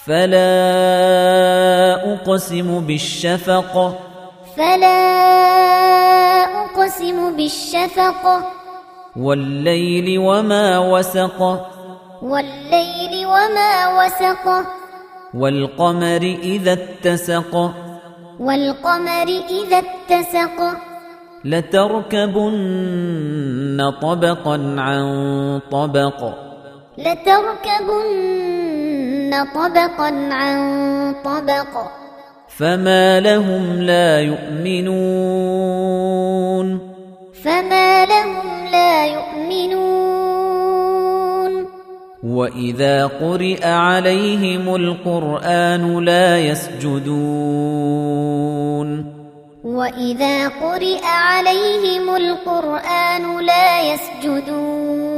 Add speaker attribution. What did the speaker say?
Speaker 1: فلا أقسم بالشفق والليل وما وسق والقمر إذا اتسق لتركبن طبقا عن طبق فما لهم لا يؤمنون وإذا قرئ عليهم القرآن لا يسجدون